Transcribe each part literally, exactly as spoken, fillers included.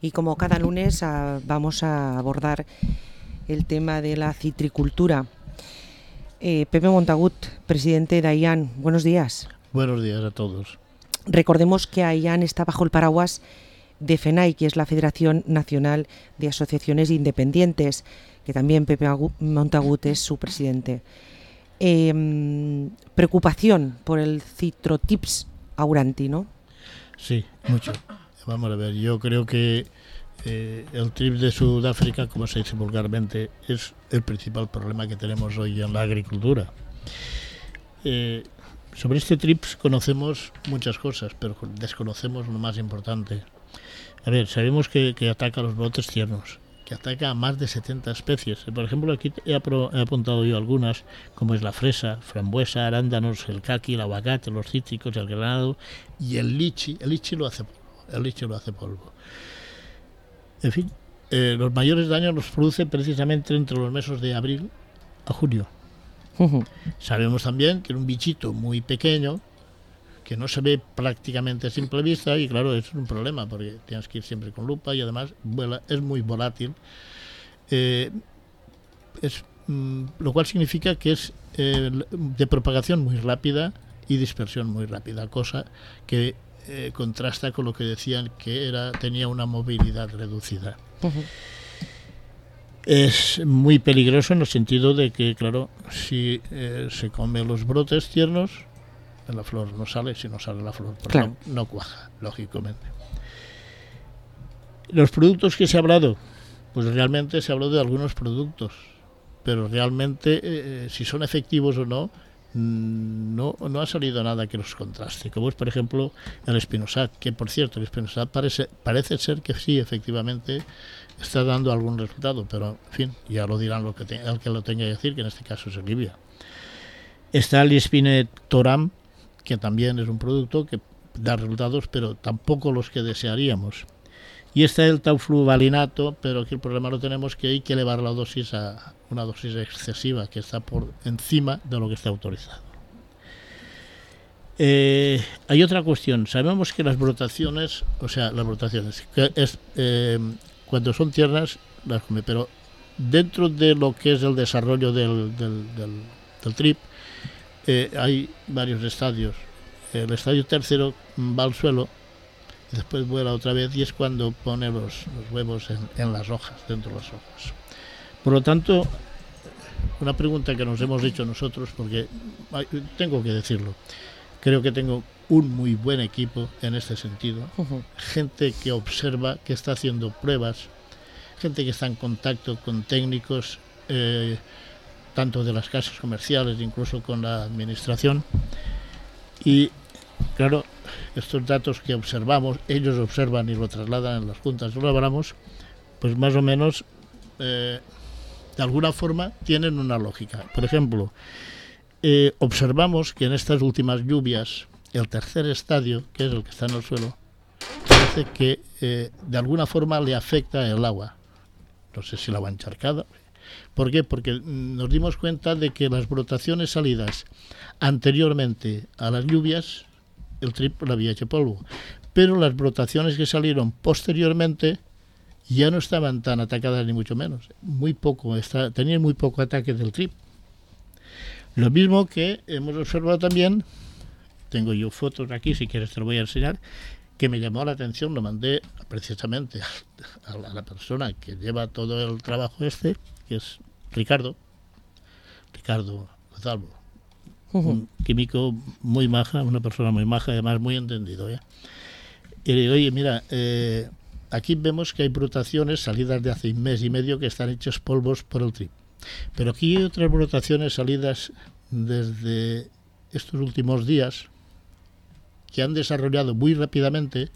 y como cada lunes a, vamos a abordar el tema de la citricultura. Eh, Pepe Montagut, presidente de AIAN, buenos días. Buenos días a todos. Recordemos que AIAN está bajo el paraguas de FENAI, que es la Federación Nacional de Asociaciones Independientes, que también Pepe Montagut es su presidente. Eh, preocupación por el Citrotips auranti, ¿no? Sí, mucho. Vamos a ver, yo creo que eh, el trips de Sudáfrica, como se dice vulgarmente, es el principal problema que tenemos hoy en la agricultura. Eh, sobre este trips conocemos muchas cosas, pero desconocemos lo más importante. A ver, sabemos que, que ataca a los brotes tiernos, que ataca a más de setenta especies. Por ejemplo, aquí he, apro- he apuntado yo algunas, como es la fresa, frambuesa, arándanos, el caqui, el aguacate, los cítricos, el granado y el lichi. El lichi lo hace polvo. El lichi lo hace polvo. En fin, eh, los mayores daños los produce precisamente entre los meses de abril a junio. Uh-huh. Sabemos también que es un bichito muy pequeño, que no se ve prácticamente a simple vista, y claro, es un problema porque tienes que ir siempre con lupa y además vuela, es muy volátil, eh, es, mm, lo cual significa que es eh, de propagación muy rápida y dispersión muy rápida, cosa que eh, contrasta con lo que decían que era tenía una movilidad reducida. Uh-huh. Es muy peligroso en el sentido de que, claro, si eh, se come los brotes tiernos, la flor no sale, si no sale la flor, pues claro. no, no cuaja, lógicamente. Los productos que se ha hablado, pues realmente se habló de algunos productos, pero realmente eh, si son efectivos o no, no, no ha salido nada que los contraste, como es por ejemplo el Spinosad, que por cierto el Spinosad parece, parece ser que sí, efectivamente está dando algún resultado, pero en fin, ya lo dirán lo que te, el que lo tenga que decir, que en este caso es Olivia. Está el Spinetoram, que también es un producto que da resultados, pero tampoco los que desearíamos. Y está el taufluvalinato, pero aquí el problema lo tenemos que hay que elevar la dosis a una dosis excesiva, que está por encima de lo que está autorizado. Eh, hay otra cuestión. Sabemos que las brotaciones, o sea, las brotaciones, que es, eh, cuando son tiernas, las come, pero dentro de lo que es el desarrollo del, del, del, del trip, Eh, hay varios estadios. El estadio tercero va al suelo y después vuela otra vez, y es cuando pone los, los huevos en, en las hojas, dentro de las hojas. Por lo tanto, una pregunta que nos hemos hecho nosotros, porque ay, tengo que decirlo, creo que tengo un muy buen equipo en este sentido, Uh-huh. gente que observa, que está haciendo pruebas, gente que está en contacto con técnicos, eh, tanto de las casas comerciales, incluso con la administración, y claro, estos datos que observamos, ellos observan y lo trasladan en las juntas, lo hablamos, pues más o menos eh, de alguna forma tienen una lógica. Por ejemplo, eh, observamos que en estas últimas lluvias, el tercer estadio, que es el que está en el suelo, parece que eh, de alguna forma le afecta el agua, no sé si el agua encharcada. ¿Por qué? Porque nos dimos cuenta de que las brotaciones salidas anteriormente a las lluvias, el trip lo había hecho polvo, pero las brotaciones que salieron posteriormente ya no estaban tan atacadas, ni mucho menos. Muy poco, está, tenían muy poco ataque del trip. Lo mismo que hemos observado también, tengo yo fotos aquí, si quieres te lo voy a enseñar, que me llamó la atención, lo mandé precisamente a la, a la persona que lleva todo el trabajo este, que es Ricardo, Ricardo Gonzalo, uh-huh. un químico muy maja, una persona muy maja, además muy entendido, ¿eh? Y le digo, oye, mira, eh, aquí vemos que hay brotaciones salidas de hace un mes y medio que están hechas polvos por el trip, pero aquí hay otras brotaciones salidas desde estos últimos días que han desarrollado muy rápidamente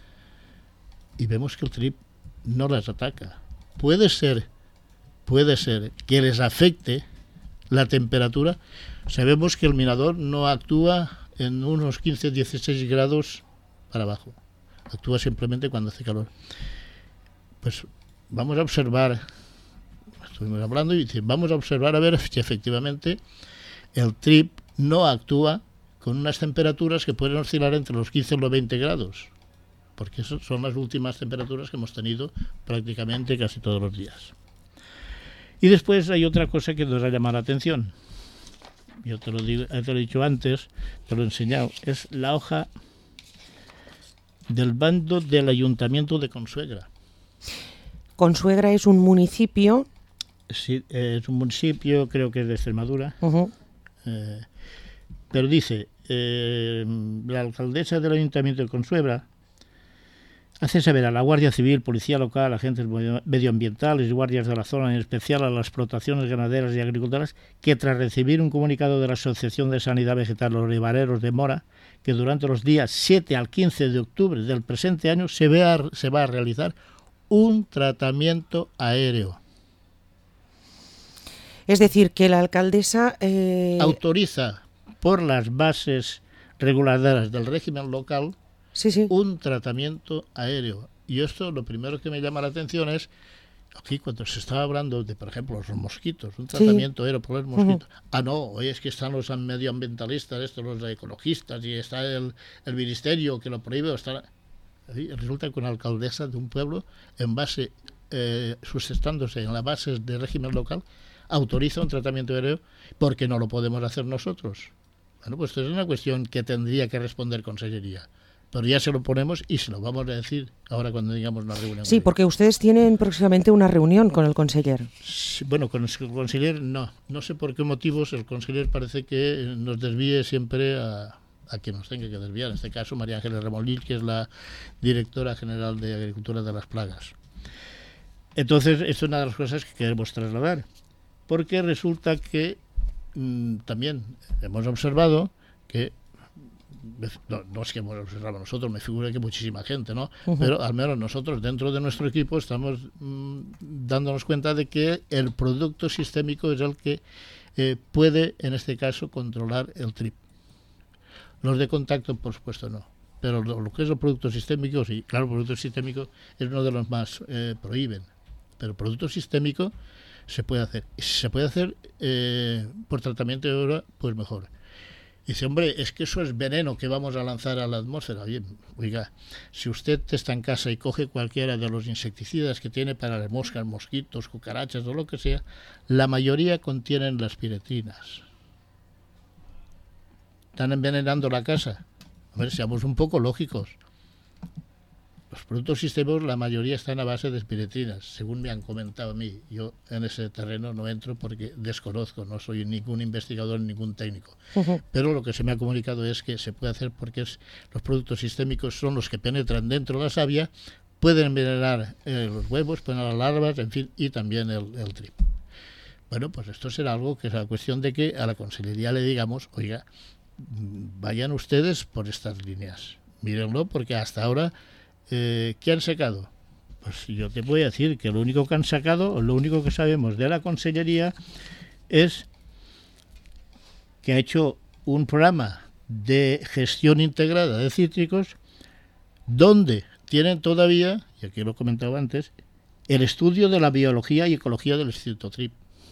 y vemos que el trip no las ataca. Puede ser puede ser que les afecte la temperatura. Sabemos que el minador no actúa en unos quince a dieciséis grados para abajo, actúa simplemente cuando hace calor. Pues vamos a observar, estuvimos hablando y dice, vamos a observar a ver si efectivamente el trip no actúa con unas temperaturas que pueden oscilar entre los quince y los veinte grados. porque esas son las últimas temperaturas que hemos tenido prácticamente casi todos los días. Y después hay otra cosa que nos ha llamado la atención. Yo te lo, digo, te lo he dicho antes, te lo he enseñado. Es la hoja del bando del Ayuntamiento de Consuegra. Consuegra es un municipio. Sí, es un municipio, creo que es de Extremadura. Uh-huh. Eh, pero dice, eh, la alcaldesa del Ayuntamiento de Consuegra hace saber a la Guardia Civil, Policía Local, agentes medioambientales y guardias de la zona, en especial a las explotaciones ganaderas y agrícolas, que tras recibir un comunicado de la Asociación de Sanidad Vegetal Los Olivareros de Mora, que durante los días siete al quince de octubre del presente año se, vea, se va a realizar un tratamiento aéreo. Es decir, que la alcaldesa... Eh... autoriza por las bases reguladoras del régimen local Sí, sí. un tratamiento aéreo. Y esto, lo primero que me llama la atención es, aquí cuando se estaba hablando de, por ejemplo, los mosquitos, un tratamiento sí. aéreo por los mosquitos. Uh-huh. Ah, no, hoy es que están los medioambientalistas, estos, los ecologistas, y está el, el ministerio que lo prohíbe. Está... Resulta que una alcaldesa de un pueblo, en base, eh, sustentándose en las bases de régimen local, autoriza un tratamiento aéreo porque no lo podemos hacer nosotros. Bueno, pues esto es una cuestión que tendría que responder Consellería. Pero ya se lo ponemos y se lo vamos a decir ahora cuando digamos una reunión. Sí, porque ustedes tienen próximamente una reunión con el conseller. Sí, bueno, con el conseller no. No sé por qué motivos el conseller parece que nos desvíe siempre a, a quien nos tenga que desviar. En este caso, María Ángeles Remolí, que es la directora general de Agricultura de las Plagas. Entonces, esto es una de las cosas que queremos trasladar. Porque resulta que mmm, también hemos observado que No, no es que hemos observado nosotros, me figura que muchísima gente, ¿no? Uh-huh. Pero al menos nosotros dentro de nuestro equipo estamos mmm, dándonos cuenta de que el producto sistémico es el que eh, puede, en este caso, controlar el trip. Los de contacto, por supuesto, no. Pero lo, lo que es el producto sistémico, sí, claro, el producto sistémico es uno de los más eh, prohíben. Pero el producto sistémico se puede hacer. Y si se puede hacer eh, por tratamiento de hora, pues mejor. Dice, hombre, es que eso es veneno que vamos a lanzar a la atmósfera. Bien, oiga, si usted está en casa y coge cualquiera de los insecticidas que tiene para las moscas, mosquitos, cucarachas o lo que sea, la mayoría contienen las piretrinas. Están envenenando la casa. A ver, seamos un poco lógicos. Los productos sistémicos, la mayoría están a base de piretrinas, según me han comentado a mí. Yo en ese terreno no entro porque desconozco, no soy ningún investigador, ningún técnico. Uh-huh. Pero lo que se me ha comunicado es que se puede hacer porque es, los productos sistémicos son los que penetran dentro de la savia, pueden envenenar eh, los huevos, pueden las larvas, en fin, y también el, el trip. Bueno, pues esto será algo que es la cuestión de que a la Consellería le digamos, oiga, vayan ustedes por estas líneas, mírenlo, porque hasta ahora... Eh, ¿qué han sacado? Pues yo te voy a decir que lo único que han sacado, lo único que sabemos de la Consellería es que ha hecho un programa de gestión integrada de cítricos donde tienen todavía, y aquí lo he comentado antes, el estudio de la biología y ecología del Instituto Trip,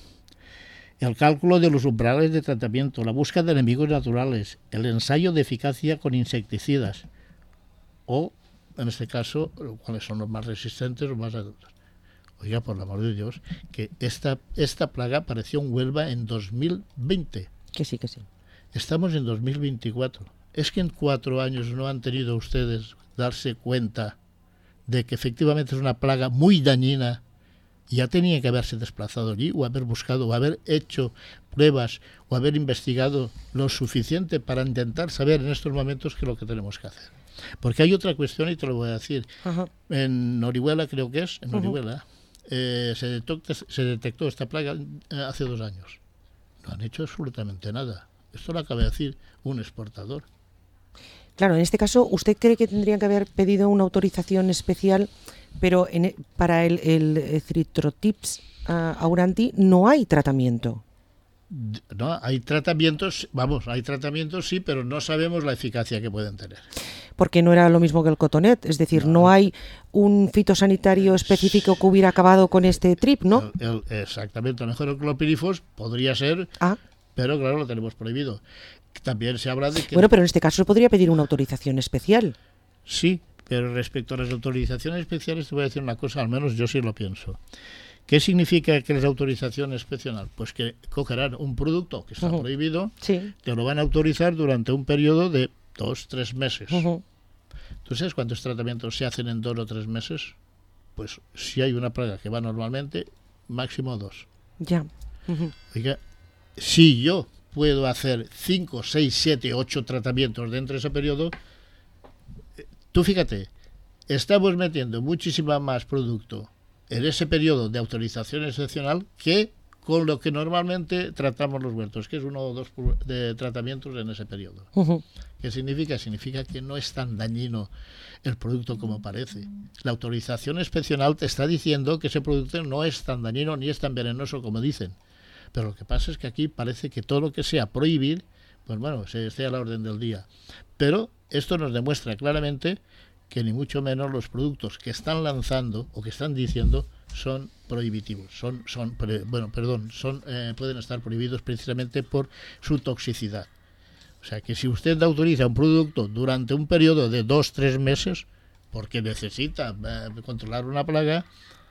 el cálculo de los umbrales de tratamiento, la búsqueda de enemigos naturales, el ensayo de eficacia con insecticidas o en este caso, cuáles son los más resistentes o más adultos. Oiga, por el amor de Dios, que esta, esta plaga apareció en Huelva en dos mil veinte. Que sí, que sí. Estamos en dos mil veinticuatro. Es que en cuatro años no han tenido ustedes darse cuenta de que efectivamente es una plaga muy dañina y ya tenía que haberse desplazado allí o haber buscado o haber hecho pruebas o haber investigado lo suficiente para intentar saber en estos momentos qué es lo que tenemos que hacer. Porque hay otra cuestión y te lo voy a decir. Uh-huh. En Orihuela, creo que es, en uh-huh. Orihuela, eh, se, detectó, se detectó esta plaga eh, hace dos años. No han hecho absolutamente nada. Esto lo acaba de decir un exportador. Claro, en este caso, ¿usted cree que tendrían que haber pedido una autorización especial, pero en, para el, el Citrotips uh, auranti no hay tratamiento? No, hay tratamientos, vamos, hay tratamientos sí, pero no sabemos la eficacia que pueden tener. Porque no era lo mismo que el cotonet, es decir, no, no hay un fitosanitario específico que hubiera acabado con este trip, ¿no? El, el, exactamente, a lo mejor el clopirifos podría ser, ah. pero claro, lo tenemos prohibido. También se habla de que... Bueno, pero en este caso se podría pedir una autorización especial. Sí, Pero respecto a las autorizaciones especiales te voy a decir una cosa, al menos yo sí lo pienso. ¿Qué significa que la autorización especial? Pues que cogerán un producto que está uh-huh. prohibido, sí. te lo van a autorizar durante un periodo de dos, tres meses. Uh-huh. ¿Tú sabes cuántos tratamientos se hacen en dos o tres meses? Pues si hay una plaga que va normalmente, máximo dos. Ya. Uh-huh. Oiga, si yo puedo hacer cinco, seis, siete, ocho tratamientos dentro de ese periodo, tú fíjate, estamos metiendo muchísima más producto en ese periodo de autorización excepcional que con lo que normalmente tratamos los huertos, que es uno o dos de tratamientos en ese periodo. Uh-huh. ¿Qué significa? Significa que no es tan dañino el producto como parece. La autorización excepcional te está diciendo que ese producto no es tan dañino ni es tan venenoso como dicen. Pero lo que pasa es que aquí parece que todo lo que sea prohibir, pues bueno, se esté a la orden del día. Pero esto nos demuestra claramente que ni mucho menos los productos que están lanzando o que están diciendo son prohibitivos, son, son bueno, perdón, son eh, pueden estar prohibidos precisamente por su toxicidad. O sea que si usted autoriza un producto durante un periodo de dos, tres meses, porque necesita eh, controlar una plaga,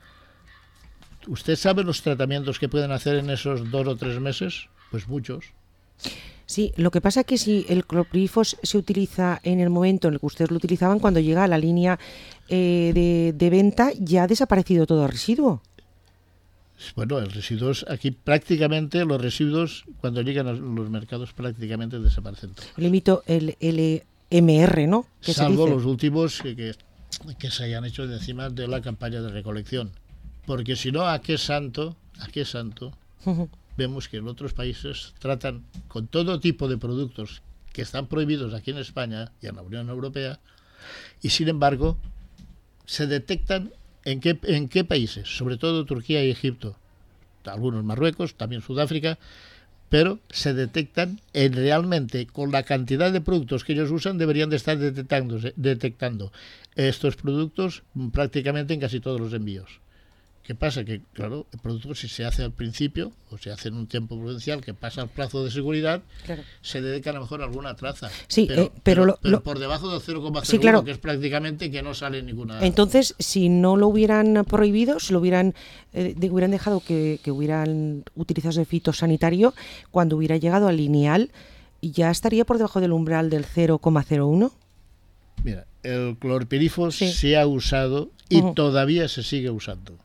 ¿usted sabe los tratamientos que pueden hacer en esos dos o tres meses? Pues muchos. Sí, lo que pasa es que si el clorpirifos se utiliza en el momento en el que ustedes lo utilizaban, cuando llega a la línea eh, de, de venta, ya ha desaparecido todo el residuo. Bueno, el residuos, aquí prácticamente los residuos, cuando llegan a los mercados, prácticamente desaparecen todos. El limito, el L M R, ¿no? Salvo los últimos que, que, que se hayan hecho de encima de la campaña de recolección. Porque si no, ¿a qué santo? ¿A qué santo? Uh-huh. Vemos que en otros países tratan con todo tipo de productos que están prohibidos aquí en España y en la Unión Europea, y sin embargo se detectan en qué, en qué países, sobre todo Turquía y Egipto, algunos Marruecos, también Sudáfrica, pero se detectan en realmente con la cantidad de productos que ellos usan deberían de estar detectando, detectando estos productos prácticamente en casi todos los envíos. ¿Qué pasa? Que, claro, el producto si se hace al principio o se hace en un tiempo prudencial que pasa el plazo de seguridad, claro, se dedica a lo mejor a alguna traza. Sí, pero, eh, pero, pero, lo, pero lo... por debajo del cero coma cero uno, sí, claro, que es prácticamente que no sale ninguna... Entonces, si no lo hubieran prohibido, si lo hubieran, eh, de, hubieran dejado que, que hubieran utilizado el fitosanitario, cuando hubiera llegado al lineal, ¿ya estaría por debajo del umbral del cero coma cero uno? Mira, el clorpirifos sí se ha usado y uh-huh. todavía se sigue usando.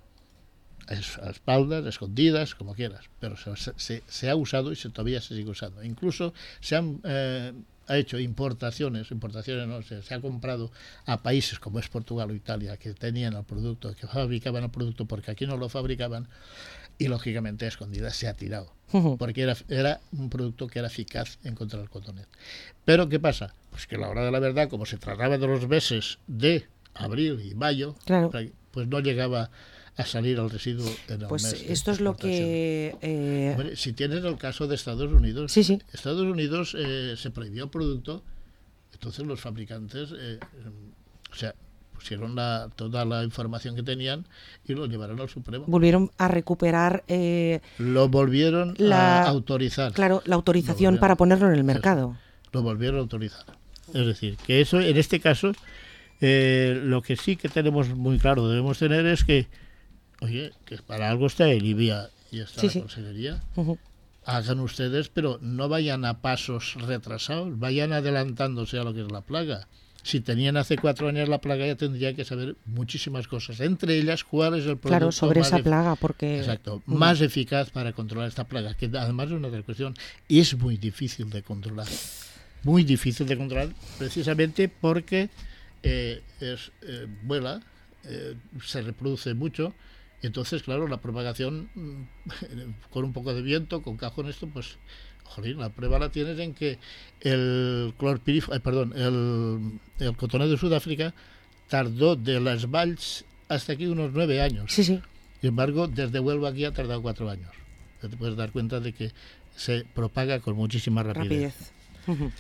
A espaldas, escondidas, como quieras, pero se, se, se ha usado y se, todavía se sigue usando. Incluso se han eh, ha hecho importaciones, importaciones no, se, se ha comprado a países como es Portugal o Italia, que tenían el producto, que fabricaban el producto porque aquí no lo fabricaban, y lógicamente a escondidas se ha tirado, uh-huh. porque era, era un producto que era eficaz en contra del cotonet. Pero ¿qué pasa? Pues que a la hora de la verdad, como se trataba de los meses de abril y mayo, claro, pues no llegaba a salir al residuo en el pues mes. Esto es lo que... Eh... Hombre, si tienes el caso de Estados Unidos, sí, sí. Estados Unidos eh, se prohibió el producto, entonces los fabricantes, eh, o sea, pusieron la, toda la información que tenían y lo llevaron al Supremo. Volvieron a recuperar... Eh, lo volvieron la, a autorizar. Claro, la autorización para ponerlo en el mercado. Eso, lo volvieron a autorizar. Es decir, que eso, en este caso, eh, lo que sí que tenemos muy claro, debemos tener es que oye, que para algo está el I B I A y está sí, la sí. Consejería. Uh-huh. Hagan ustedes, pero no vayan a pasos retrasados, vayan adelantándose a lo que es la plaga. Si tenían hace cuatro años la plaga, ya tendría que saber muchísimas cosas, entre ellas cuál es el producto claro, sobre más esa ef- plaga, porque exacto, uh-huh. más eficaz para controlar esta plaga, que además es una otra cuestión, es muy difícil de controlar. Muy difícil de controlar, precisamente porque eh, es, eh, vuela, eh, se reproduce mucho. Entonces, claro, la propagación con un poco de viento, con cajón esto, pues, jolín, la prueba la tienes en que el clorpirifos, eh, perdón, el, el cotonet de Sudáfrica tardó de las Valls hasta aquí unos nueve años. Sí, sí. Sin embargo, desde Huelva aquí ha tardado cuatro años. Te puedes dar cuenta de que se propaga con muchísima rapidez. rapidez. Uh-huh.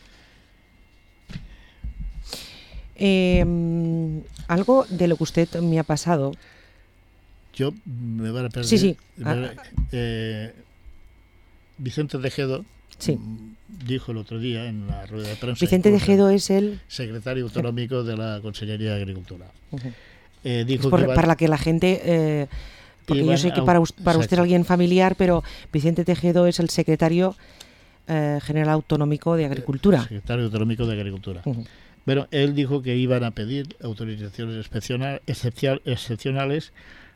eh, algo de lo que usted me ha pasado. Yo me van a perder. Sí, sí. Me, eh, Vicente Tejedo sí. dijo el otro día en la rueda de prensa. Vicente Tejedo es el secretario autonómico de la Consellería de Agricultura. Uh-huh. Eh, dijo es por, que van, para la que la gente... Eh, porque yo sé que para, para usted es alguien familiar, pero Vicente Tejedo es el secretario eh, general autonómico de Agricultura. Eh, secretario autonómico de Agricultura. Uh-huh. Pero él dijo que iban a pedir autorizaciones excepcional, excepcional, excepcionales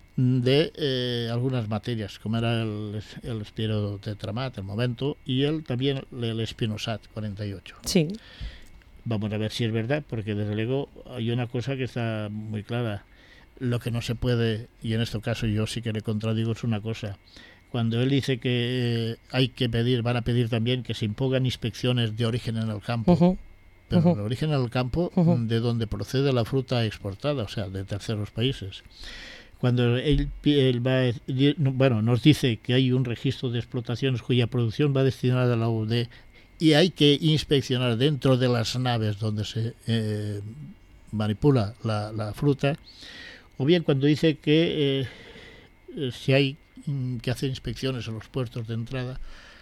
de eh, algunas materias, como era el, el espirotetramat, el momento, y él también el espinosat cuarenta y ocho. Sí. Vamos a ver si es verdad, porque desde luego hay una cosa que está muy clara. Lo que no se puede, y en este caso yo sí que le contradigo, es una cosa. Cuando él dice que eh, hay que pedir, van a pedir también que se impongan inspecciones de origen en el campo, uh-huh. pero uh-huh. de origen en el campo uh-huh. de donde procede la fruta exportada, o sea, de terceros países. Cuando él, él va, bueno, nos dice que hay un registro de explotaciones cuya producción va destinada a la U D y hay que inspeccionar dentro de las naves donde se eh, manipula la, la fruta, o bien cuando dice que eh, si hay que hacer inspecciones en los puertos de entrada,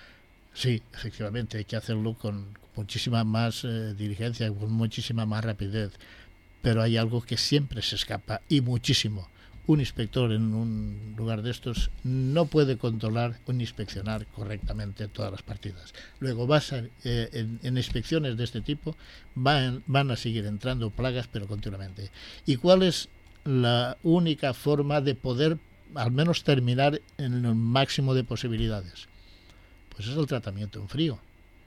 sí, efectivamente hay que hacerlo con muchísima más eh, diligencia, con muchísima más rapidez, pero hay algo que siempre se escapa, y muchísimo. Un inspector en un lugar de estos no puede controlar o inspeccionar correctamente todas las partidas. Luego vas a, eh, en, en inspecciones de este tipo van, van a seguir entrando plagas, pero continuamente. ¿Y cuál es la única forma de poder al menos terminar en el máximo de posibilidades? Pues es el tratamiento en frío.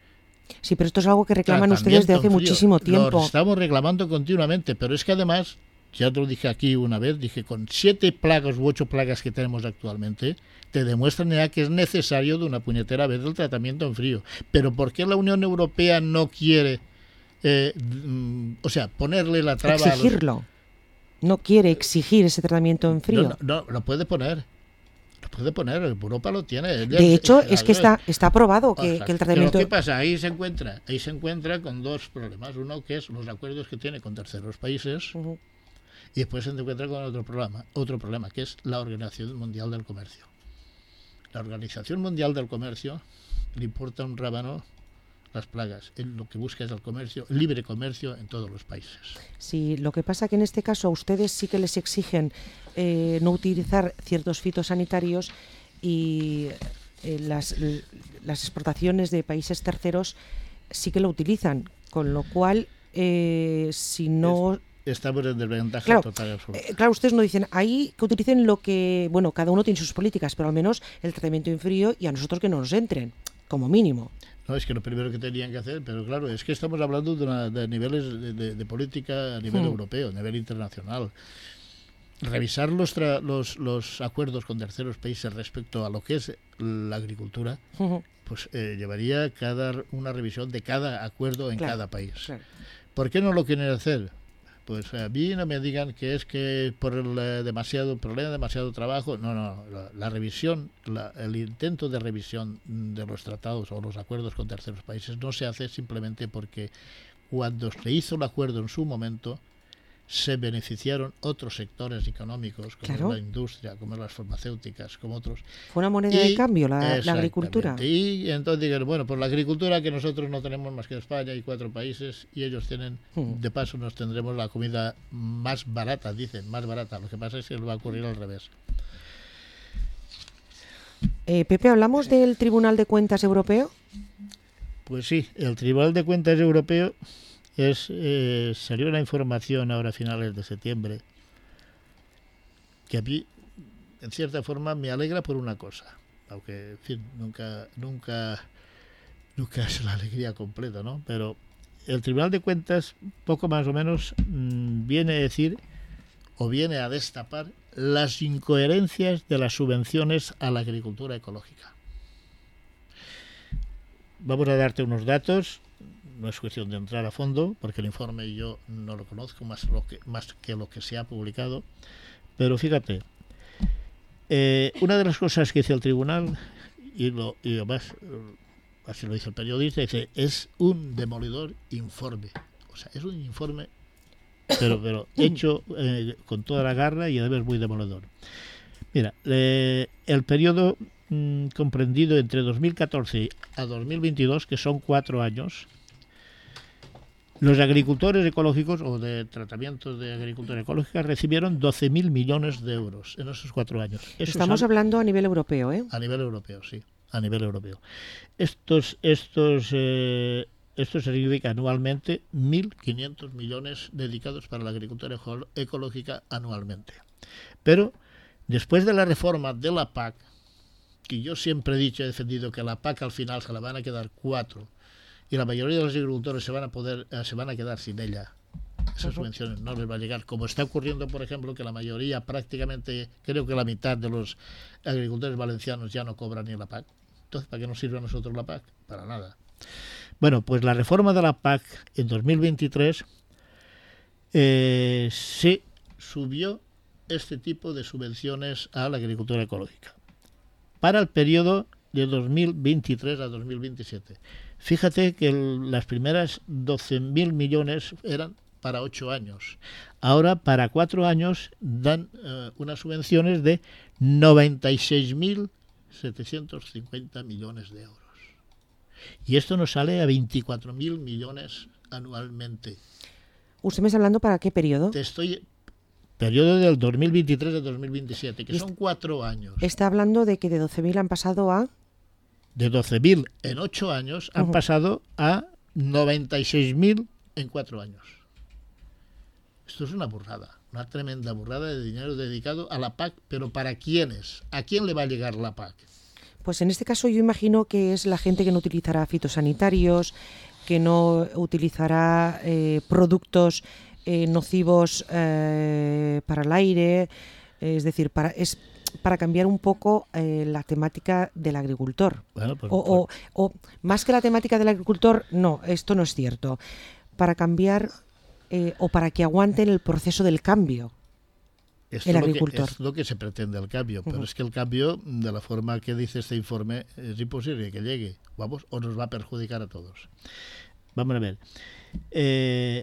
Sí, pero esto es algo que reclaman ustedes desde hace muchísimo tiempo. Lo estamos reclamando continuamente, pero es que además, ya te lo dije aquí una vez, dije con siete plagas u ocho plagas que tenemos actualmente, te demuestran ya que es necesario de una puñetera vez el tratamiento en frío. Pero ¿por qué la Unión Europea no quiere, eh, o sea, ponerle la traba exigirlo? A los... No quiere exigir ese tratamiento en frío. No, no, no lo puede poner. Lo puede poner, Europa lo tiene. De hecho, es que está está aprobado que, o sea, que el tratamiento... Pero ¿qué pasa? Ahí se encuentra, ahí se encuentra con dos problemas. Uno que es los acuerdos que tiene con terceros países, uh-huh. y después se encuentra con otro problema, otro problema, que es la Organización Mundial del Comercio. La Organización Mundial del Comercio le importa un rábano las plagas. Él lo que busca es el comercio, el libre comercio en todos los países. Sí, lo que pasa que en este caso a ustedes sí que les exigen eh, no utilizar ciertos fitosanitarios, y eh, las, las exportaciones de países terceros sí que lo utilizan, con lo cual eh, si no... Es... Estamos en desventaja claro, total y absoluta. Eh, claro, ustedes no dicen ahí que utilicen lo que... Bueno, cada uno tiene sus políticas, pero al menos el tratamiento en frío, y a nosotros que no nos entren, como mínimo. No, es que lo primero que tenían que hacer, pero claro, es que estamos hablando de, una, de niveles de, de, de política a nivel hmm. europeo, a nivel internacional. Revisar los, tra los, los acuerdos con terceros países respecto a lo que es la agricultura, uh-huh. pues eh, llevaría cada una revisión de cada acuerdo en claro, cada país. Claro. ¿Por qué no lo quieren hacer? Pues a mí no me digan que es que por el eh, demasiado problema, demasiado trabajo. No, no, la, la revisión, la, el intento de revisión de los tratados o los acuerdos con terceros países no se hace simplemente porque cuando se hizo el acuerdo en su momento se beneficiaron otros sectores económicos, como claro. la industria, como las farmacéuticas, como otros. Fue una moneda y, de cambio la, la agricultura. Y entonces digan, bueno, pues la agricultura que nosotros no tenemos más que España y cuatro países, y ellos tienen, hmm. de paso nos tendremos la comida más barata, dicen, más barata. Lo que pasa es que va a ocurrir al revés. Eh, Pepe, ¿hablamos del Tribunal de Cuentas Europeo? Pues sí, el Tribunal de Cuentas Europeo es eh, salió la información ahora a finales de septiembre que a mí en cierta forma me alegra por una cosa, aunque en fin, nunca nunca nunca es la alegría completa, ¿no? Pero el Tribunal de Cuentas poco más o menos mmm, viene a decir o viene a destapar las incoherencias de las subvenciones a la agricultura ecológica. Vamos a darte unos datos. No es cuestión de entrar a fondo, porque el informe yo no lo conozco más, lo que, más que lo que se ha publicado. Pero fíjate, eh, una de las cosas que dice el tribunal, y, lo, y además así lo dice el periodista, dice, es un demolidor informe. O sea, es un informe, pero, pero hecho eh, con toda la garra y además muy demoledor. Mira, eh, el periodo mmm, comprendido entre dos mil catorce a dos mil veintidós, que son cuatro años, los agricultores ecológicos o de tratamientos de agricultura ecológica recibieron doce mil millones de euros en esos cuatro años. Eso Estamos sale, hablando a nivel europeo, ¿eh? A nivel europeo, sí, a nivel europeo. Estos, estos, eh, esto significa anualmente mil quinientos millones dedicados para la agricultura ecológica anualmente. Pero después de la reforma de la P A C, que yo siempre he dicho, he defendido que la P A C al final se la van a quedar cuatro, y la mayoría de los agricultores se van a poder se van a quedar sin ella. Esas subvenciones no les va a llegar, como está ocurriendo, por ejemplo, que la mayoría, prácticamente, creo que la mitad de los agricultores valencianos ya no cobran ni la P A C. Entonces, ¿para qué nos sirve a nosotros la P A C? Para nada. Bueno, pues la reforma de la P A C en dos mil veintitrés eh, se subió este tipo de subvenciones a la agricultura ecológica para el periodo de dos mil veintitrés a dos mil veintisiete. Fíjate que el, las primeras doce mil millones eran para ocho años. Ahora, para cuatro años, dan eh, unas subvenciones de noventa y seis mil setecientos cincuenta millones de euros. Y esto nos sale a veinticuatro mil millones anualmente. ¿Usted me está hablando para qué periodo? Te estoy... Periodo del dos mil veintitrés a dos mil veintisiete, que son cuatro años. Está hablando de que de doce mil han pasado a... De doce mil en ocho años han uh-huh. pasado a noventa y seis mil en cuatro años. Esto es una burrada, una tremenda burrada de dinero dedicado a la P A C, pero ¿para quiénes? ¿A quién le va a llegar la P A C? Pues en este caso yo imagino que es la gente que no utilizará fitosanitarios, que no utilizará eh, productos eh, nocivos eh, para el aire, eh, es decir, para es para cambiar un poco eh, la temática del agricultor. Bueno, pues, o, o, o más que la temática del agricultor, no, esto no es cierto. Para cambiar eh, o para que aguanten el proceso del cambio. Esto el agricultor. Que, es lo que se pretende el cambio, pero uh-huh. es que el cambio, de la forma que dice este informe, es imposible que llegue, vamos, o nos va a perjudicar a todos. Vamos a ver. Eh,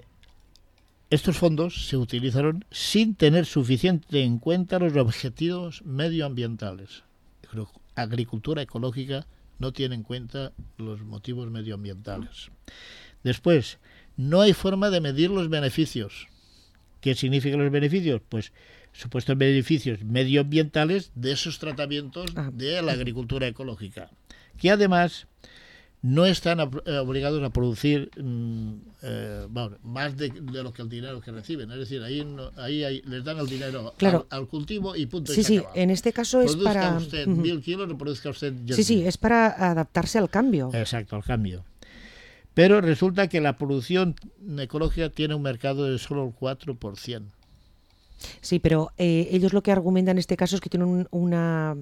estos fondos se utilizaron sin tener suficiente en cuenta los objetivos medioambientales. Agricultura ecológica no tiene en cuenta los motivos medioambientales. Después, no hay forma de medir los beneficios. ¿Qué significan los beneficios? Pues supuestos beneficios medioambientales de esos tratamientos de la agricultura ecológica, que además no están obligados a producir eh, bueno, más de, de lo que el dinero que reciben. Es decir, ahí, no, ahí hay, les dan el dinero claro. al, al cultivo y punto. Sí, y se sí, acaba. En este caso produzca es para... usted uh-huh. mil kilos o produzca usted... Sí, sí, es para adaptarse al cambio. Exacto, al cambio. Pero resulta que la producción ecológica tiene un mercado de solo el cuatro por ciento. Sí, pero eh, ellos lo que argumentan en este caso es que tienen un, una...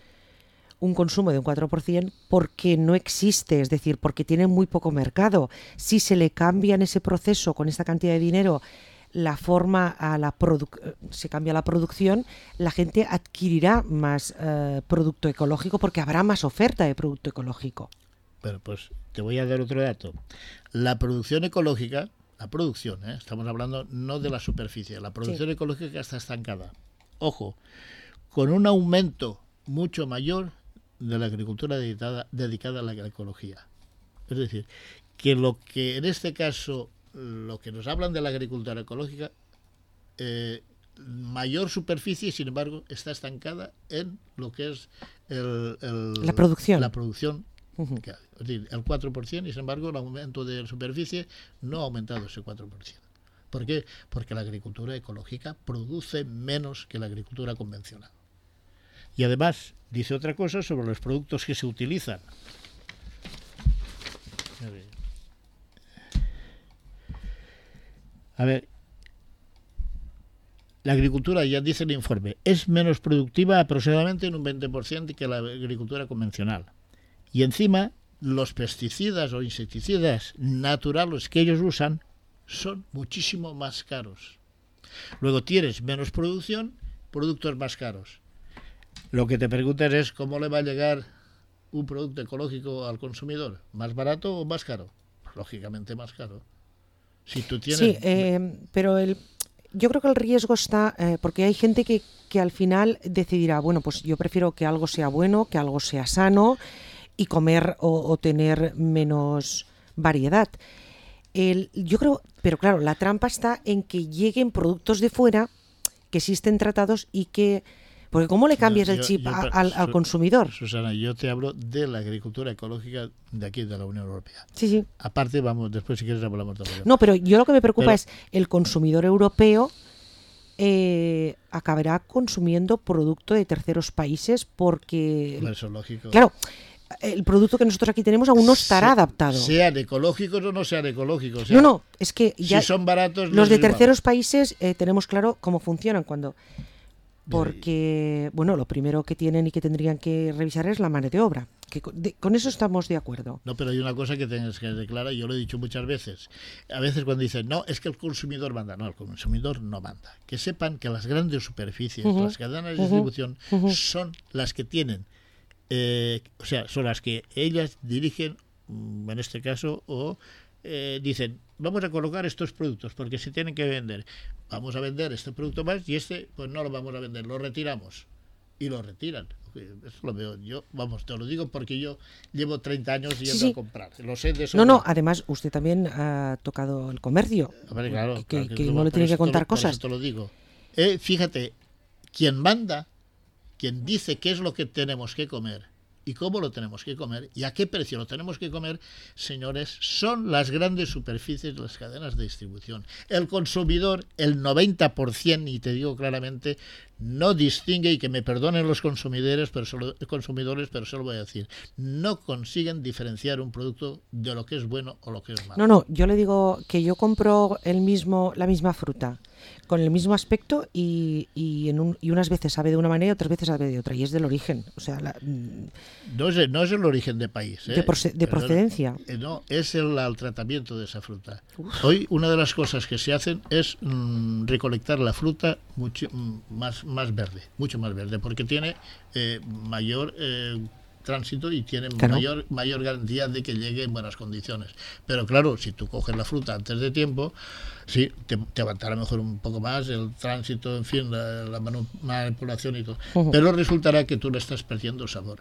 un consumo de un cuatro por ciento porque no existe, es decir, porque tiene muy poco mercado. Si se le cambia en ese proceso con esta cantidad de dinero la forma a la produ- se cambia la producción, la gente adquirirá más eh, producto ecológico porque habrá más oferta de producto ecológico. Bueno, pues te voy a dar otro dato. La producción ecológica, la producción, ¿eh? Estamos hablando no de la superficie, la producción sí. ecológica está estancada. Ojo, con un aumento mucho mayor de la agricultura dedicada, dedicada a la ecología. Es decir, que lo que en este caso, lo que nos hablan de la agricultura ecológica, eh, mayor superficie, sin embargo, está estancada en lo que es el, el, la producción. La producción uh-huh. que, es decir, el cuatro por ciento, y sin embargo el aumento de superficie no ha aumentado ese cuatro por ciento. ¿Por qué? Porque la agricultura ecológica produce menos que la agricultura convencional. Y además dice otra cosa sobre los productos que se utilizan. A ver, A ver. La agricultura, ya dice el informe, es menos productiva aproximadamente en un veinte por ciento que la agricultura convencional. Y encima, los pesticidas o insecticidas naturales que ellos usan son muchísimo más caros. Luego tienes menos producción, productos más caros. Lo que te preguntas es cómo le va a llegar un producto ecológico al consumidor, ¿más barato o más caro? Pues, lógicamente más caro. Si tú tienes... Sí, eh, pero el, yo creo que el riesgo está, eh, porque hay gente que, que al final decidirá, bueno, pues yo prefiero que algo sea bueno, que algo sea sano y comer o, o tener menos variedad. El, yo creo, pero claro, la trampa está en que lleguen productos de fuera que sí estén tratados y que... Porque ¿cómo le cambias No, el yo, chip yo, a, al, al consumidor? Susana, yo te hablo de la agricultura ecológica de aquí, de la Unión Europea. Sí, sí. Aparte, vamos, después si quieres hablamos de ello. No, pero yo lo que me preocupa pero, es el consumidor europeo eh, acabará consumiendo producto de terceros países porque... Eso es lógico. Claro, el producto que nosotros aquí tenemos aún no estará Se, adaptado. Sean ecológicos o no sean ecológicos. O sea, no, no, es que ya si son baratos... los de igual. terceros países eh, tenemos claro cómo funcionan cuando... Porque, bueno, lo primero que tienen y que tendrían que revisar es la mano de obra. Que con, de, con eso estamos de acuerdo. No, pero hay una cosa que tienes que declarar, y yo lo he dicho muchas veces. A veces cuando dicen, no, es que el consumidor manda. No, el consumidor no manda. Que sepan que las grandes superficies, uh-huh, las cadenas de uh-huh, distribución, uh-huh, son las que tienen, eh, o sea, son las que ellas dirigen, en este caso, o eh, dicen, vamos a colocar estos productos porque se tienen que vender. Vamos a vender este producto más y este, pues no lo vamos a vender, lo retiramos. Y lo retiran. Eso lo veo yo, vamos, te lo digo porque yo llevo treinta años yendo sí, sí. a comprar. Lo sé de eso. No, no, además usted también ha tocado el comercio. Hombre, claro, que, claro, que, que que no le tiene que contar lo, cosas. Por eso te lo digo. Eh, fíjate, quien manda, quien dice qué es lo que tenemos que comer y cómo lo tenemos que comer y a qué precio lo tenemos que comer, señores, son las grandes superficies de las cadenas de distribución. El consumidor, el noventa por ciento, y te digo claramente, no distingue, y que me perdonen los consumidores, pero solo, consumidores, pero se lo voy a decir, no consiguen diferenciar un producto de lo que es bueno o lo que es malo. No, no, yo le digo que yo compro el mismo, la misma fruta, con el mismo aspecto y, y, en un, y unas veces sabe de una manera y otras veces sabe de otra, y es del origen. O sea, la, no, es, no es el origen de país. ¿eh? De, proce- de procedencia. No, no es el, el tratamiento de esa fruta. Uf. Hoy una de las cosas que se hacen es mmm, recolectar la fruta mucho, mmm, más, más verde, mucho más verde, porque tiene eh, mayor... Eh, tránsito y tienen claro. mayor mayor garantía de que llegue en buenas condiciones. Pero claro, si tú coges la fruta antes de tiempo, sí, te, te aguantará mejor un poco más el tránsito, en fin, la, la manipulación y todo. Uh-huh. Pero resultará que tú le estás perdiendo sabor.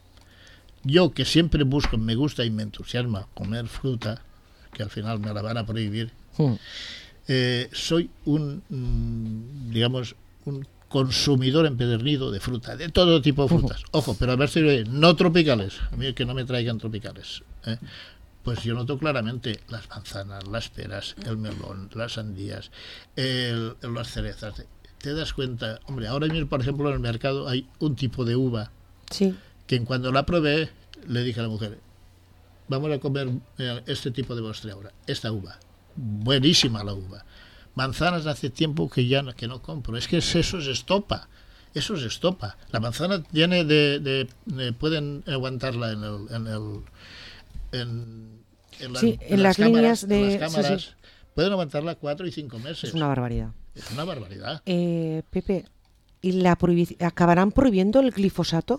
Yo, que siempre busco, me gusta y me entusiasma comer fruta, que al final me la van a prohibir, uh-huh. eh, soy un, mm, digamos, un consumidor empedernido de fruta, de todo tipo de frutas. Uh-huh. Ojo, pero a ver si no tropicales. A mí que no me traigan tropicales. ¿eh? Pues yo noto claramente las manzanas, las peras, el melón, las sandías, el, las cerezas. Te das cuenta, hombre, ahora mismo, por ejemplo, en el mercado hay un tipo de uva sí. que en cuando la probé, le dije a la mujer, vamos a comer este tipo de postre ahora, esta uva. Buenísima la uva. Manzanas hace tiempo que ya no, que no compro. Es que eso es estopa. Eso es estopa. La manzana tiene de, de, de pueden aguantarla en el, en el en, en, la, sí, en, en las, las líneas cámaras, de en las cámaras sí, sí. pueden aguantarla cuatro y cinco meses. Es una barbaridad. Es una barbaridad. Eh, Pepe, ¿y la prohibi- acabarán prohibiendo el glifosato?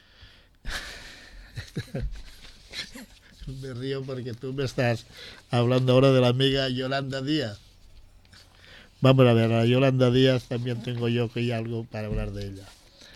Me río porque tú me estás hablando ahora de la amiga Yolanda Díaz. Vamos a ver, a Yolanda Díaz también tengo yo que hay algo para hablar de ella.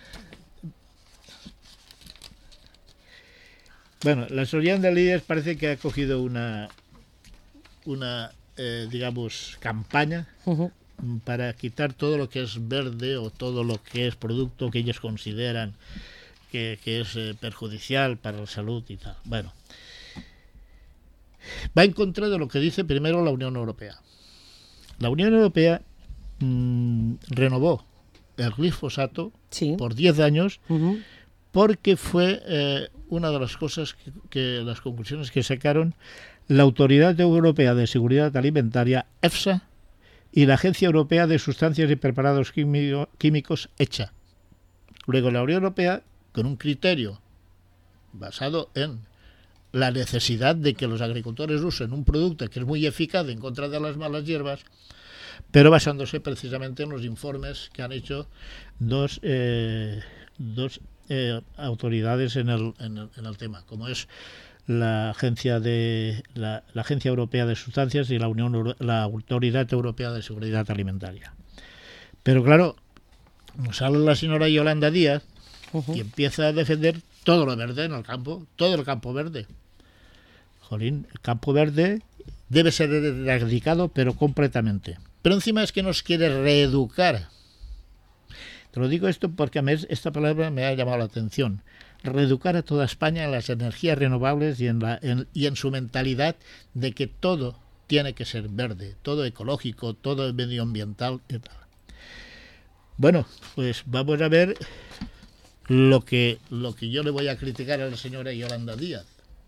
Bueno, la Yolanda Díaz parece que ha cogido una, una eh, digamos, campaña uh-huh. para quitar todo lo que es verde o todo lo que es producto que ellos consideran que, que es eh, perjudicial para la salud y tal. Bueno, va en contra de lo que dice primero la Unión Europea. La Unión Europea mmm, renovó el glifosato sí. por diez años uh-huh. porque fue eh, una de las cosas que, que las conclusiones que sacaron la Autoridad Europea de Seguridad Alimentaria, EFSA, y la Agencia Europea de Sustancias y Preparados Químico, Químicos, ECHA. Luego la Unión Europea, con un criterio basado en la necesidad de que los agricultores usen un producto que es muy eficaz en contra de las malas hierbas, pero basándose precisamente en los informes que han hecho dos, eh, dos eh, autoridades en el, en, el, en el tema, como es la agencia de la, la Agencia Europea de Sustancias y la Unión la Autoridad Europea de Seguridad Alimentaria. Pero claro, sale la señora Yolanda Díaz uh-huh. y empieza a defender todo lo verde en el campo, todo el campo verde. Jolín, el campo verde debe ser erradicado, pero completamente. Pero encima es que nos quiere reeducar. Te lo digo esto porque a mí esta palabra me ha llamado la atención. Reeducar a toda España en las energías renovables y en, la, en, y en su mentalidad de que todo tiene que ser verde, todo ecológico, todo medioambiental y tal. Bueno, pues vamos a ver lo que, lo que yo le voy a criticar a la señora Yolanda Díaz.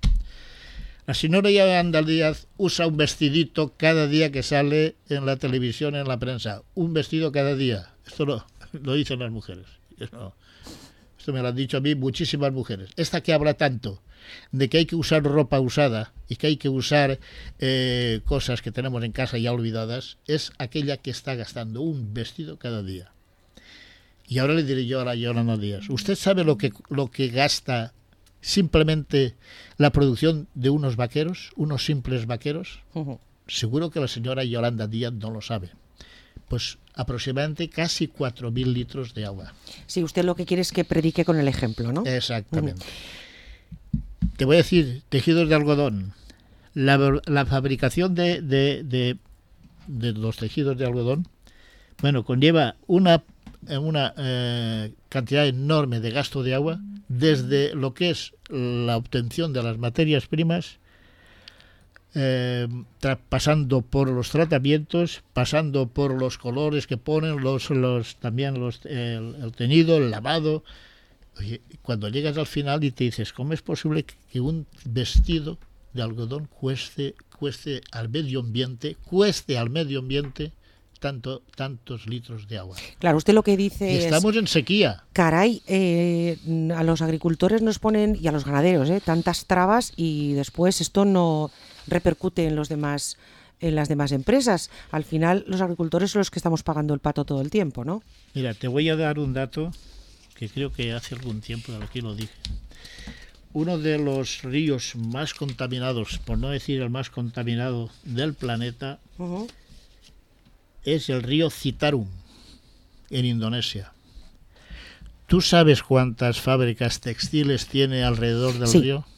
La señora Yolanda Díaz usa un vestidito cada día que sale en la televisión, en la prensa. Un vestido cada día. Esto lo, lo dicen las mujeres. Esto, esto me lo han dicho a mí muchísimas mujeres. Esta que habla tanto de que hay que usar ropa usada y que hay que usar eh, cosas que tenemos en casa ya olvidadas, es aquella que está gastando un vestido cada día. Y ahora le diré yo a la Yolanda Díaz, ¿usted sabe lo que, lo que gasta simplemente la producción de unos vaqueros, unos simples vaqueros? Uh-huh. Seguro que la señora Yolanda Díaz no lo sabe. Pues aproximadamente casi cuatro mil litros de agua. Sí, usted lo que quiere es que predique con el ejemplo, ¿no? Exactamente. Uh-huh. Te voy a decir, tejidos de algodón. La, la fabricación de, de, de, de los tejidos de algodón, bueno, conlleva una una eh, cantidad enorme de gasto de agua, desde lo que es la obtención de las materias primas, eh, tra- pasando por los tratamientos, pasando por los colores que ponen, los, los también los, el, el teñido, el lavado. Oye, cuando llegas al final y te dices, ¿cómo es posible que un vestido de algodón cueste, cueste al medio ambiente, cueste al medio ambiente tanto tantos litros de agua? Claro, usted lo que dice y estamos es, en sequía. Caray, eh, a los agricultores nos ponen, y a los ganaderos, eh, tantas trabas, y después esto no repercute en los demás, en las demás empresas. Al final los agricultores son los que estamos pagando el pato todo el tiempo, ¿no? Mira, te voy a dar un dato que creo que hace algún tiempo aquí lo dije. Uno de los ríos más contaminados, por no decir el más contaminado del planeta, uh-huh. es el río Citarum, en Indonesia. ¿Tú sabes cuántas fábricas textiles tiene alrededor del sí. río?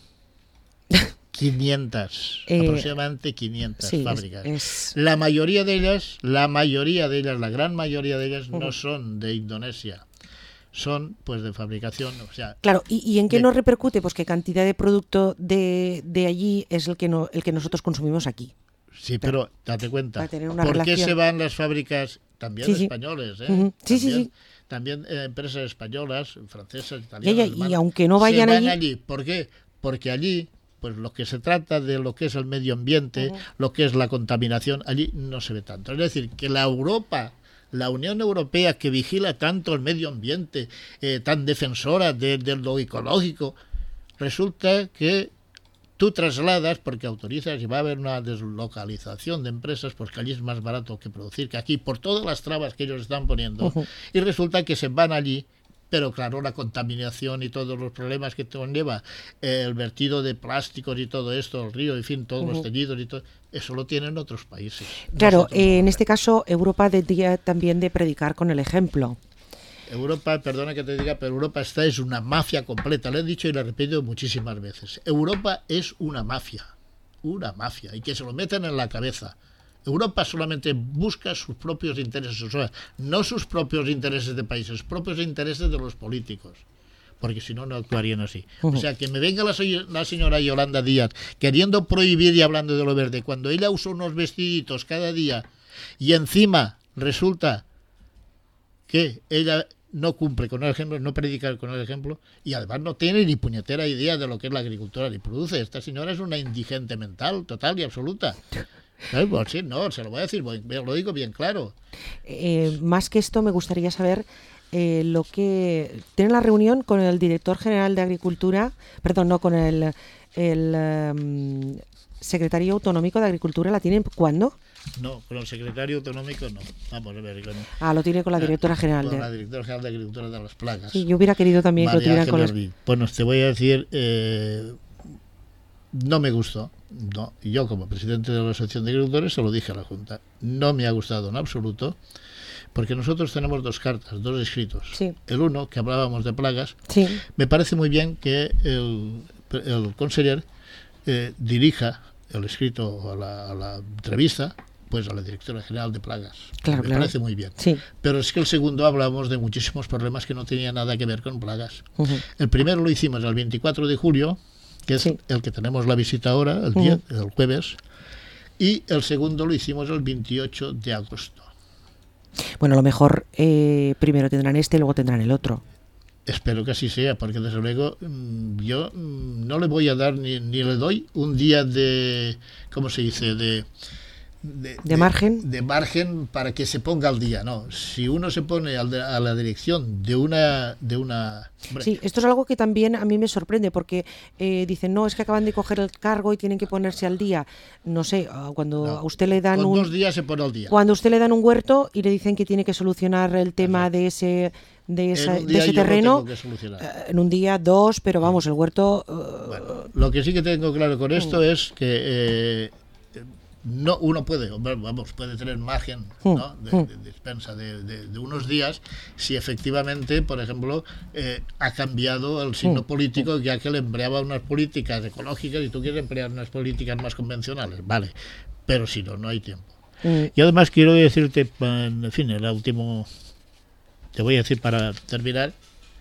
quinientas, eh, aproximadamente quinientas sí, fábricas. Es, es... La mayoría de ellas, la mayoría de ellas, la gran mayoría de ellas uh-huh. no son de Indonesia. Son pues de fabricación, o sea... Claro, ¿y, y en qué de... nos repercute? Pues que cantidad de producto de, de allí es el que, no, el que nosotros consumimos aquí. Sí, pero date cuenta, ¿por relación. qué se van las fábricas también sí, sí. españoles? ¿eh? Uh-huh. Sí, también, sí, sí. También eh, empresas españolas, francesas, italianas, y, ella, alemanas, y aunque no vayan se van allí... allí. ¿Por qué? Porque allí, pues lo que se trata de lo que es el medio ambiente, uh-huh. lo que es la contaminación, allí no se ve tanto. Es decir, que la Europa... La Unión Europea, que vigila tanto el medio ambiente, eh, tan defensora de, de lo ecológico, resulta que tú trasladas, porque autorizas y va a haber una deslocalización de empresas, porque allí es más barato que producir que aquí, por todas las trabas que ellos están poniendo, uh-huh. y resulta que se van allí, pero claro, la contaminación y todos los problemas que conlleva eh, el vertido de plásticos y todo esto, el río, en fin, todos uh-huh. los teñidos y todo, eso lo tienen otros países. Claro, eh, en este caso Europa debería también de predicar con el ejemplo. Europa, perdona que te diga, pero Europa esta es una mafia completa, lo he dicho y lo he repetido muchísimas veces. Europa es una mafia, una mafia, y que se lo metan en la cabeza. Europa solamente busca sus propios intereses, o sea, no sus propios intereses de países, sus propios intereses de los políticos, porque si no, no actuarían así. Uh-huh. O sea, que me venga la, la señora Yolanda Díaz queriendo prohibir y hablando de lo verde, cuando ella usa unos vestiditos cada día y encima resulta que ella no cumple con el ejemplo, no predica con el ejemplo, y además no tiene ni puñetera idea de lo que es la agricultura ni produce. Esta señora es una indigente mental, total y absoluta. Pues sí, no, se lo voy a decir, lo digo bien claro. Eh, más que esto, me gustaría saber eh, lo que... ¿Tienen la reunión con el director general de Agricultura? Perdón, no, con el, el um, secretario autonómico de Agricultura. ¿La tienen cuándo? No, con el secretario autonómico no. Vamos a ver. Con, ah, lo tiene con la directora general. Con de... la directora general de Agricultura de las Plagas. Sí, yo hubiera querido también María que lo tuvieran con las... Bueno, te voy a decir... Eh, no me gustó. No, yo como presidente de la Asociación de Agricultores se lo dije a la Junta. No me ha gustado en absoluto, porque nosotros tenemos dos cartas, dos escritos. Sí. El uno, que hablábamos de plagas, sí. me parece muy bien que el, el conseller eh, dirija el escrito a la, a la entrevista, pues a la directora general de plagas. Claro, me claro. parece muy bien. Sí. Pero es que el segundo hablamos de muchísimos problemas que no tenían nada que ver con plagas. Uh-huh. El primero lo hicimos el veinticuatro de julio, que es sí. el que tenemos la visita ahora, el uh-huh. diez, el jueves, y el segundo lo hicimos el veintiocho de agosto. Bueno, a lo mejor eh, primero tendrán este y luego tendrán el otro. Espero que así sea, porque desde luego yo no le voy a dar ni, ni le doy un día de, ¿cómo se dice?, de... De, de margen de margen para que se ponga al día, no. Si uno se pone al de, a la dirección de una de una hombre. Sí, esto es algo que también a mí me sorprende, porque eh, dicen, no, es que acaban de coger el cargo y tienen que ponerse al día. No sé, cuando no, a usted le dan con un dos días se pone al día. Cuando a usted le dan un huerto y le dicen que tiene que solucionar el tema Ajá. de ese de, esa, de ese terreno eh, en un día, dos, pero vamos, el huerto uh, bueno, lo que sí que tengo claro con esto uh, es que eh, no uno puede, vamos, puede tener margen, ¿no?, de, de, de dispensa de, de, de unos días si efectivamente, por ejemplo, eh, ha cambiado el signo político, ya que le empleaba unas políticas ecológicas y tú quieres emplear unas políticas más convencionales, vale, pero si no, no hay tiempo. Y además quiero decirte, en fin, el último, te voy a decir para terminar,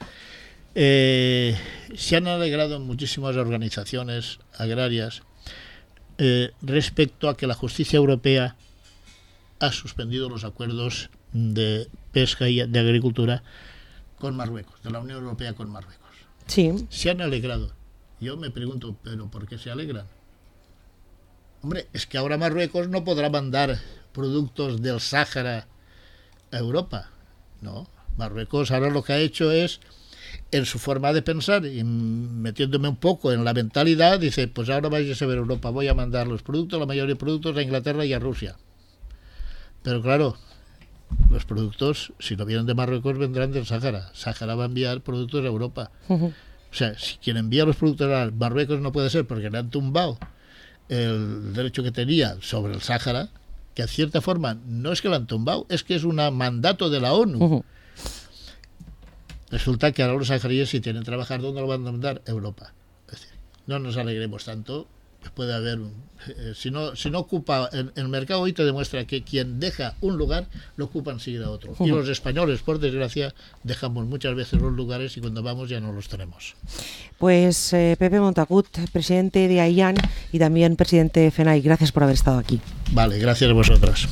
eh, se han alegrado muchísimas organizaciones agrarias Eh, respecto a que la justicia europea ha suspendido los acuerdos de pesca y de agricultura con Marruecos, de la Unión Europea con Marruecos. Sí. Se han alegrado. Yo me pregunto, ¿pero por qué se alegran? Hombre, es que ahora Marruecos no podrá mandar productos del Sáhara a Europa. No, Marruecos ahora lo que ha hecho es, en su forma de pensar, y metiéndome un poco en la mentalidad, dice, pues ahora vais a ver Europa, voy a mandar los productos, la mayoría de productos a Inglaterra y a Rusia. Pero claro, los productos, si no vienen de Marruecos, vendrán del Sáhara. Sáhara va a enviar productos a Europa. Uh-huh. O sea, si quien envía los productos a Marruecos no puede ser porque le han tumbado el derecho que tenía sobre el Sáhara, que a cierta forma no es que lo han tumbado, es que es un mandato de la ONU. Uh-huh. Resulta que ahora los saharauis, si tienen que trabajar, ¿dónde lo van a mandar? Europa. Es decir, no nos alegremos tanto, pues puede haber un, eh, si no si no ocupa el, el mercado hoy te demuestra que quien deja un lugar lo ocupa enseguida otro. Uh-huh. Y los españoles, por desgracia, dejamos muchas veces los lugares y cuando vamos ya no los tenemos. Pues eh, Pepe Montagut, presidente de AIAN y también presidente de FENAI, gracias por haber estado aquí. Vale, gracias a vosotras.